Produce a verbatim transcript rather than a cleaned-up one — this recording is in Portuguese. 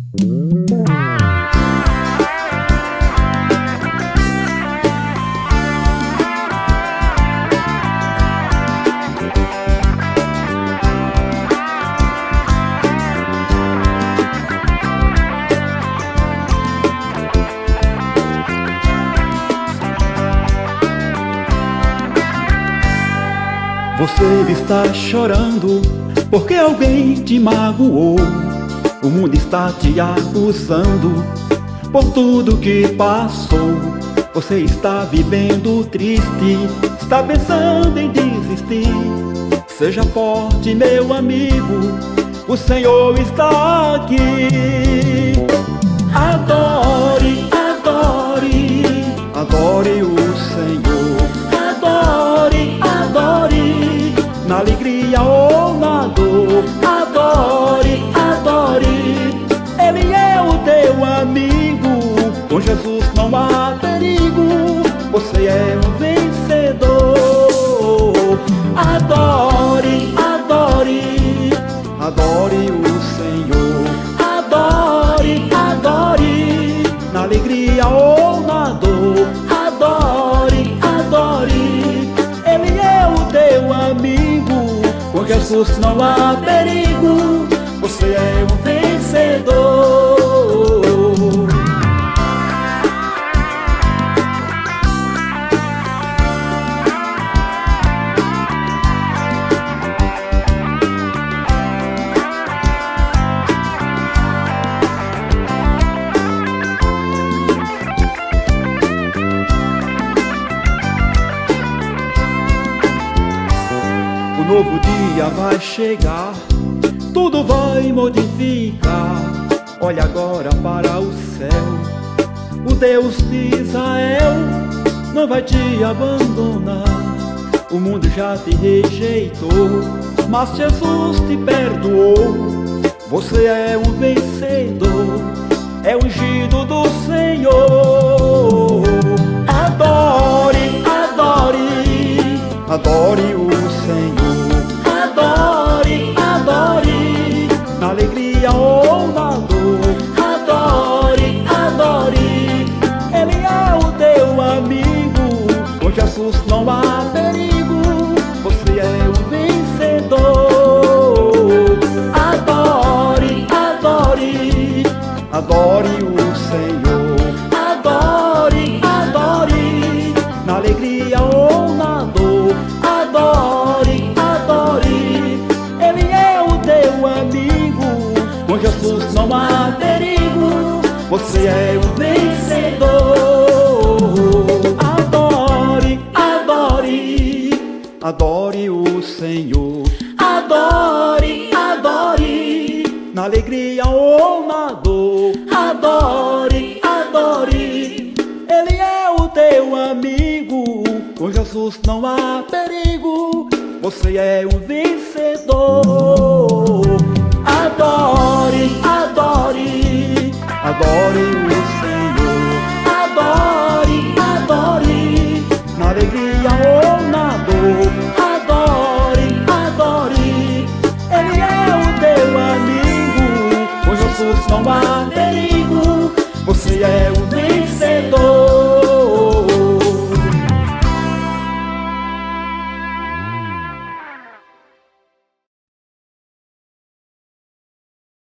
Você está chorando porque alguém te magoou. O mundo está te acusando por tudo que passou. Você está vivendo triste, está pensando em desistir. Seja forte, meu amigo, o Senhor está aqui. Adore, adore, adore o Senhor. Adore, adore, na alegria ou na dor. Adore, adore, Ele é o teu amigo. Com Jesus não há perigo, você é um vencedor. Adore, adore, adore o Senhor. Adore, adore, na alegria ou na dor. Adore, adore, Ele é o teu amigo. Com Jesus não há perigo, você é um vencedor. O novo dia vai chegar, tudo vai modificar. Olha agora para o céu, o Deus de Israel não vai te abandonar. O mundo já te rejeitou, mas Jesus te perdoou. Você é um vencedor, é o ungido do Senhor. Adore, adore, adore o Senhor. Adore, adore, na alegria ou na dor. Adore, adore, Ele é o teu amigo. Com Jesus não há perigo, você é um vencedor. Adore, adore, adore o Senhor. Adore, adore, na alegria ou na dor. Adore, adore, Ele é o teu amigo. Com Jesus não há perigo, você é um vencedor. Adore, adore, adore o Senhor. Adore, adore, na alegria ou na dor. Adore, adore, Ele é o teu amigo. Com Jesus não há perigo, você é um vencedor. Adore, adore, adore o Senhor. Adore, adore, na alegria ou na dor. Adore, adore, Ele é o teu amigo. Com Jesus não há